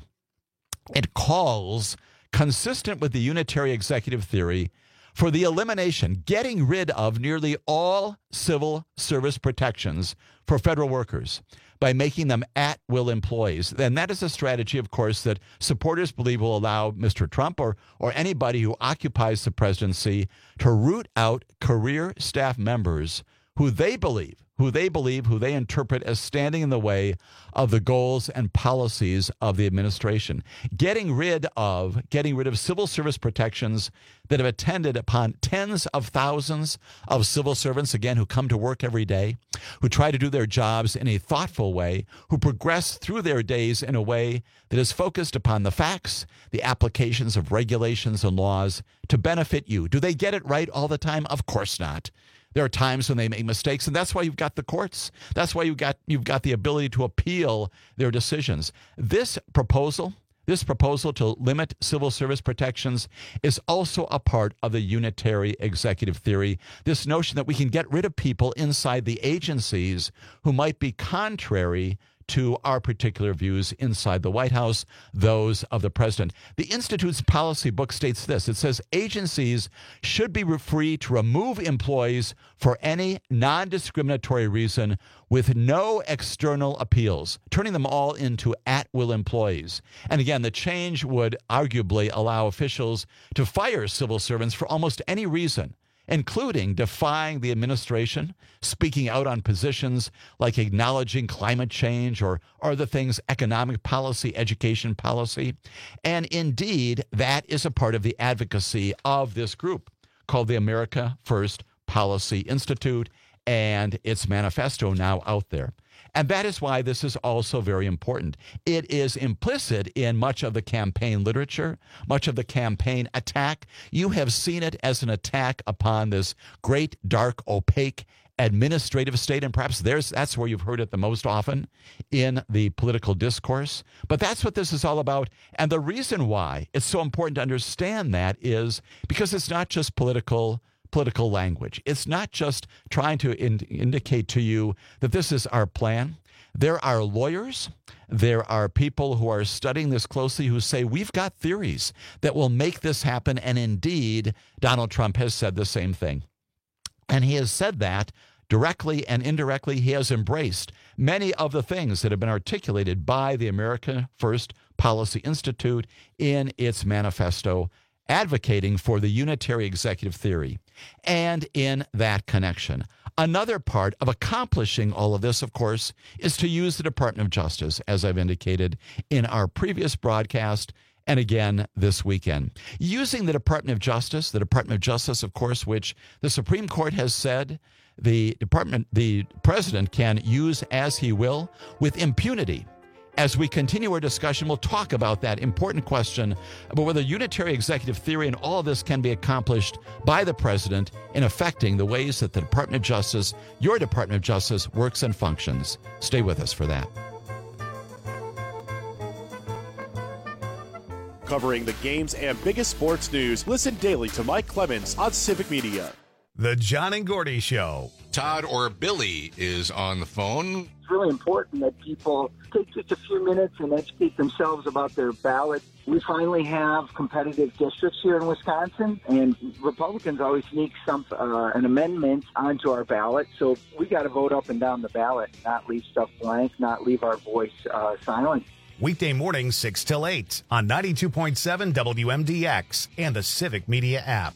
It calls, consistent with the Unitary Executive Theory, for the elimination, getting rid of nearly all civil service protections for federal workers by making them at-will employees. And that is a strategy, of course, that supporters believe will allow Mister Trump or, or anybody who occupies the presidency to root out career staff members who they believe, who they believe, who they interpret as standing in the way of the goals and policies of the administration. Getting rid of, getting rid of civil service protections that have attended upon tens of thousands of civil servants, again, who come to work every day, who try to do their jobs in a thoughtful way, who progress through their days in a way that is focused upon the facts, the applications of regulations and laws to benefit you. Do they get it right all the time? Of course not. There are times when they make mistakes, and that's why you've got the courts. That's why you've got you've got the ability to appeal their decisions. This proposal, this proposal to limit civil service protections is also a part of the unitary executive theory. This notion that we can get rid of people inside the agencies who might be contrary to our particular views inside the White House, those of the president. The Institute's policy book states this. It says agencies should be free to remove employees for any non-discriminatory reason with no external appeals, turning them all into at-will employees. And again, the change would arguably allow officials to fire civil servants for almost any reason, including defying the administration, speaking out on positions like acknowledging climate change or other things, economic policy, education policy. And indeed, that is a part of the advocacy of this group called the America First Policy Institute and its manifesto now out there. And that is why this is also very important. It is implicit in much of the campaign literature, much of the campaign attack. You have seen it as an attack upon this great, dark, opaque administrative state, and perhaps there's that's where you've heard it the most often in the political discourse. But that's what this is all about. And the reason why it's so important to understand that is because it's not just political political language. It's not just trying to in- indicate to you that this is our plan. There are lawyers, there are people who are studying this closely who say we've got theories that will make this happen. And indeed, Donald Trump has said the same thing. And he has said that directly and indirectly. He has embraced many of the things that have been articulated by the America First Policy Institute in its manifesto, advocating for the unitary executive theory. And in that connection, another part of accomplishing all of this, of course, is to use the Department of Justice, as I've indicated in our previous broadcast and again this weekend. Using the Department of Justice, the Department of Justice, of course, which the Supreme Court has said the department, the president can use as he will with impunity. As we continue our discussion, we'll talk about that important question about whether unitary executive theory and all of this can be accomplished by the president in affecting the ways that the Department of Justice, your Department of Justice, works and functions. Stay with us for that. covering the games and biggest sports news. Listen daily to Mike Clemens on Civic Media. The John and Gordy Show. Todd or Billy is on the phone. It's really important that people take just a few minutes and educate themselves about their ballot. We finally have competitive districts here in Wisconsin, and Republicans always sneak some uh, an amendment onto our ballot. So we got to vote up and down the ballot, not leave stuff blank, not leave our voice uh, silent. Weekday mornings, six till eight on ninety-two point seven W M D X and the Civic Media app.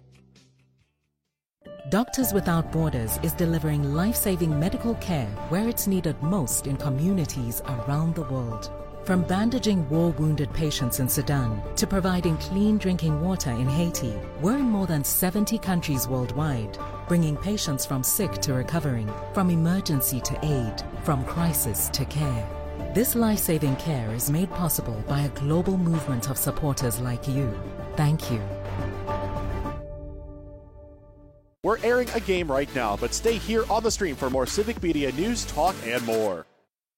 Doctors Without Borders is delivering life-saving medical care where it's needed most in communities around the world. From bandaging war-wounded patients in Sudan to providing clean drinking water in Haiti, we're in more than seventy countries worldwide, bringing patients from sick to recovering, from emergency to aid, from crisis to care. This life-saving care is made possible by a global movement of supporters like you. Thank you. We're airing a game right now, but stay here on the stream for more Civic Media news, talk, and more.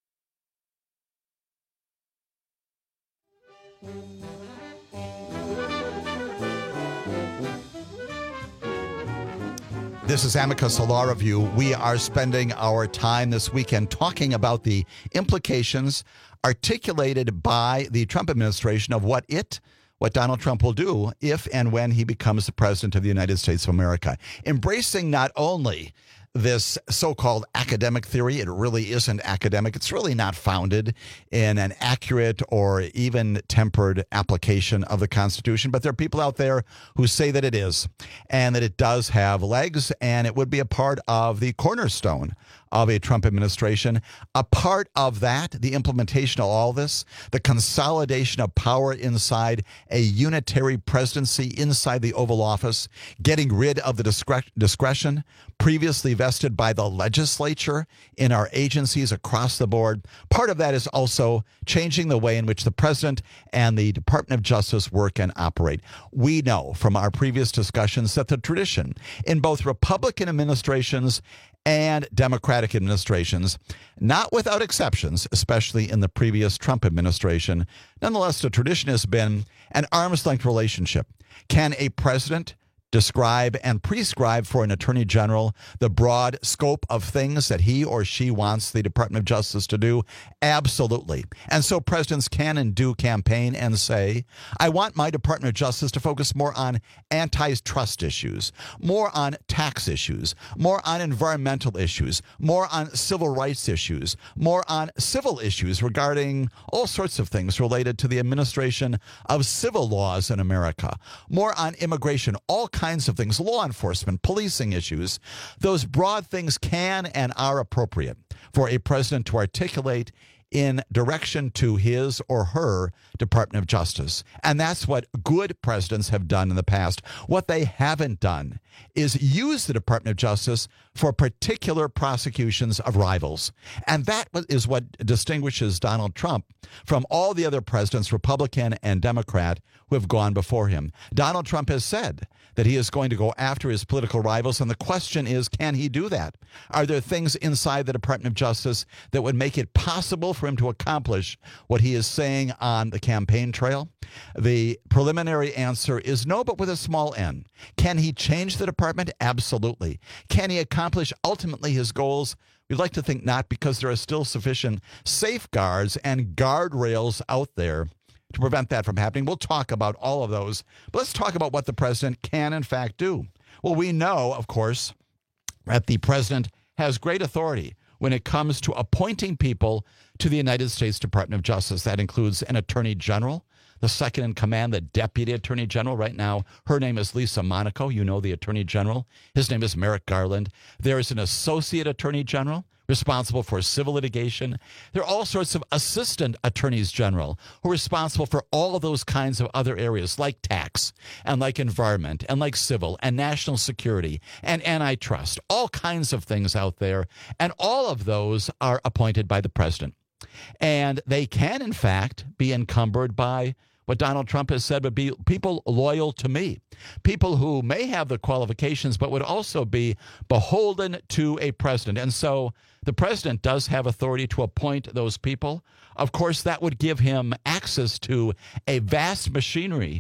This is Amicus, a law review. We are spending our time this weekend talking about the implications articulated by the Trump administration of what it what Donald Trump will do if and when he becomes the president of the United States of America. Embracing not only this so-called academic theory, it really isn't academic. It's really not founded in an accurate or even tempered application of the Constitution. But there are people out there who say that it is, and that it does have legs, and it would be a part of the cornerstone of a Trump administration. A part of that, the implementation of all this, the consolidation of power inside a unitary presidency inside the Oval Office, getting rid of the discre- discretion previously vested by the legislature in our agencies across the board. Part of that is also changing the way in which the president and the Department of Justice work and operate. We know from our previous discussions that the tradition in both Republican administrations and Democratic administrations, not without exceptions, especially in the previous Trump administration, nonetheless, the tradition has been an arm's length relationship. Can a president describe and prescribe for an attorney general the broad scope of things that he or she wants the Department of Justice to do? Absolutely. And so presidents can and do campaign and say, I want my Department of Justice to focus more on antitrust issues, more on tax issues, more on environmental issues, more on civil rights issues, more on civil issues regarding all sorts of things related to the administration of civil laws in America, more on immigration, all kinds of things, law enforcement, policing issues. Those broad things can and are appropriate for a president to articulate in direction to his or her Department of Justice. And that's what good presidents have done in the past. What they haven't done is use the Department of Justice for particular prosecutions of rivals. And that is what distinguishes Donald Trump from all the other presidents, Republican and Democrat, who have gone before him. Donald Trump has said that he is going to go after his political rivals, and the question is, can he do that? Are there things inside the Department of Justice that would make it possible for him to accomplish what he is saying on the campaign trail? The preliminary answer is no, but with a small n. Can he change the department? Absolutely. Can he accomplish ultimately his goals? We'd like to think not, because there are still sufficient safeguards and guardrails out there to prevent that from happening. We'll talk about all of those, but let's talk about what the president can in fact do. Well, we know, of course, that the president has great authority when it comes to appointing people to the United States Department of Justice. That includes an attorney general, the second in command, the deputy attorney general. Right now, her name is Lisa Monaco. You know the attorney general. His name is Merrick Garland. There is an associate attorney general responsible for civil litigation. There are all sorts of assistant attorneys general who are responsible for all of those kinds of other areas, like tax and like environment and like civil and national security and antitrust, all kinds of things out there. And all of those are appointed by the president. And they can, in fact, be encumbered by what Donald Trump has said would be people loyal to me, people who may have the qualifications but would also be beholden to a president. And so the president does have authority to appoint those people. Of course, that would give him access to a vast machinery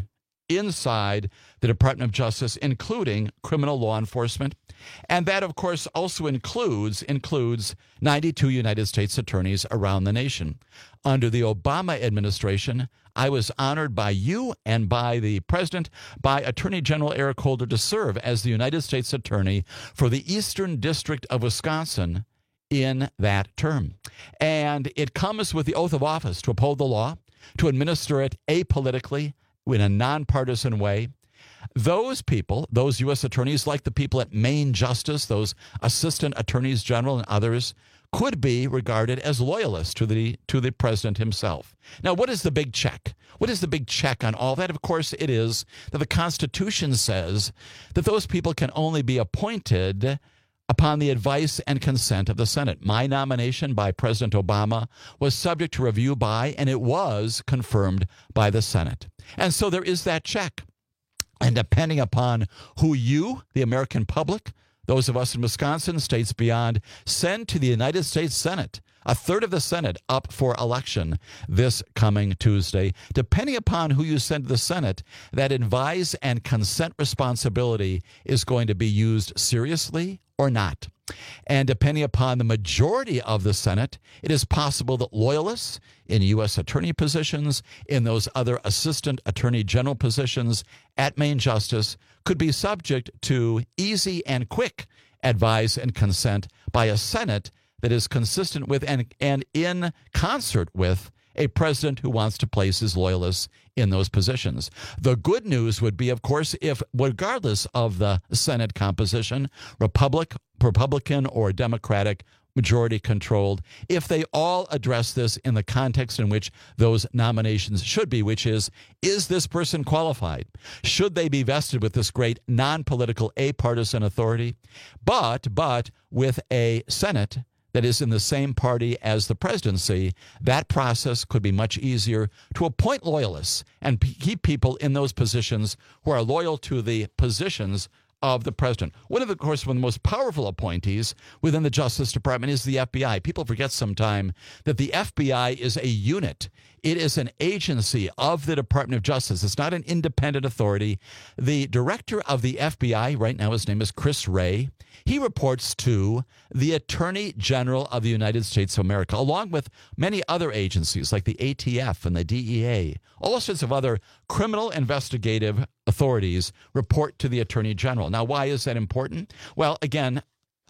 inside the Department of Justice, including criminal law enforcement. And that, of course, also includes includes ninety-two United States attorneys around the nation. Under the Obama administration, I was honored by you and by the president, by Attorney General Eric Holder, to serve as the United States Attorney for the Eastern District of Wisconsin in that term. And it comes with the oath of office to uphold the law, to administer it apolitically, in a nonpartisan way. Those people, those U S attorneys, like the people at Maine Justice, those assistant attorneys general and others, could be regarded as loyalists to the to the president himself. Now, what is the big check? What is the big check on all that? Of course, it is that the Constitution says that those people can only be appointed upon the advice and consent of the Senate. My nomination by President Obama was subject to review by, and it was confirmed by the Senate. And so there is that check. And depending upon who you, the American public, those of us in Wisconsin, states beyond, send to the United States Senate, a third of the Senate up for election this coming Tuesday. Depending upon who you send to the Senate, that advise and consent responsibility is going to be used seriously or not. And depending upon the majority of the Senate, it is possible that loyalists in U S attorney positions, in those other assistant attorney general positions at Maine Justice, could be subject to easy and quick advice and consent by a Senate that is consistent with and, and in concert with a president who wants to place his loyalists in those positions. The good news would be, of course, if, regardless of the Senate composition, Republic, Republican or Democratic, majority controlled, if they all address this in the context in which those nominations should be, which is, is this person qualified? Should they be vested with this great non-political, apartisan authority? But, but with a Senate that is in the same party as the presidency, that process could be much easier to appoint loyalists and p- keep people in those positions who are loyal to the positions of the president. One of, the, of course, one of the most powerful appointees within the Justice Department is the F B I. People forget sometime that the F B I is a unit. It is an agency of the Department of Justice. It's not an independent authority. The director of the F B I right now, his name is Chris Wray. He reports to the Attorney General of the United States of America, along with many other agencies like the A T F and the D E A. All sorts of other criminal investigative authorities report to the Attorney General. Now, why is that important? Well, again,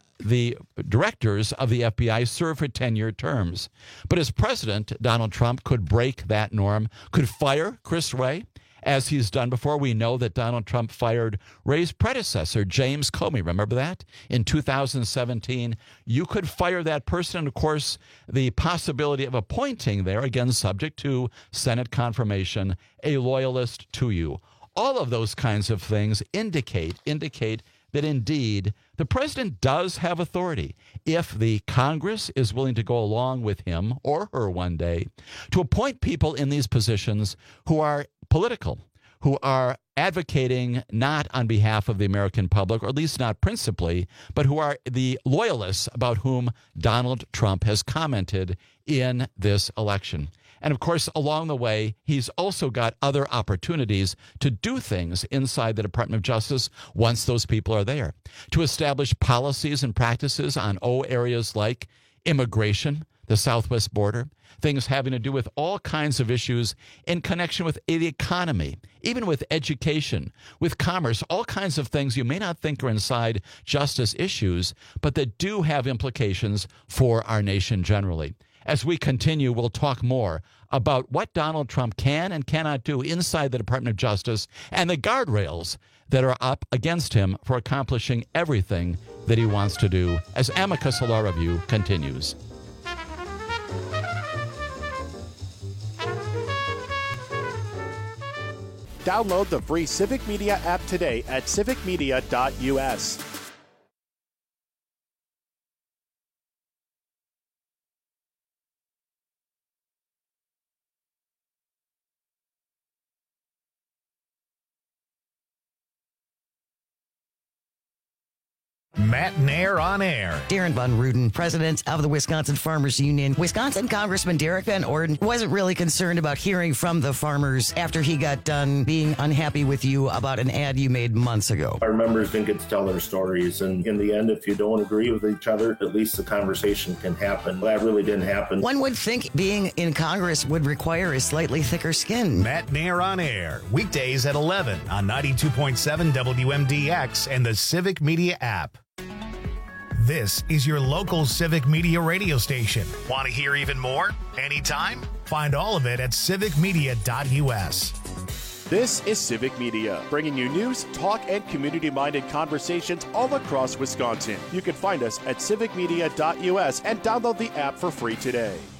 the directors of the F B I serve for ten-year terms. But as president, Donald Trump could break that norm, could fire Chris Wray, as he's done before. We know that Donald Trump fired Wray's predecessor, James Comey. Remember that? In two thousand seventeen, you could fire that person. And, of course, the possibility of appointing there, again, subject to Senate confirmation, a loyalist to you. All of those kinds of things indicate, indicate that indeed the president does have authority, if the Congress is willing to go along with him or her one day, to appoint people in these positions who are political, who are advocating not on behalf of the American public, or at least not principally, but who are the loyalists about whom Donald Trump has commented in this election. And of course, along the way, he's also got other opportunities to do things inside the Department of Justice once those people are there, to establish policies and practices on O areas like immigration, the southwest border, things having to do with all kinds of issues in connection with the economy, even with education, with commerce, all kinds of things you may not think are inside justice issues, but that do have implications for our nation generally. As we continue, we'll talk more about what Donald Trump can and cannot do inside the Department of Justice and the guardrails that are up against him for accomplishing everything that he wants to do as Amicus Law Review continues. Download the free Civic Media app today at civic media dot u s. Matt Nair on air. Darren Von Ruden, president of the Wisconsin Farmers Union. Wisconsin Congressman Derek Van Orden wasn't really concerned about hearing from the farmers after he got done being unhappy with you about an ad you made months ago. Our members didn't get to tell their stories, and in the end, if you don't agree with each other, at least the conversation can happen. That really didn't happen. One would think being in Congress would require a slightly thicker skin. Matt Nair on air, weekdays at eleven on ninety-two point seven W M D X and the Civic Media app. This is your local Civic Media radio station. Want to hear even more? Anytime? Find all of it at civic media dot U S. This is Civic Media, bringing you news, talk, and community-minded conversations all across Wisconsin. You can find us at civic media dot U S and download the app for free today.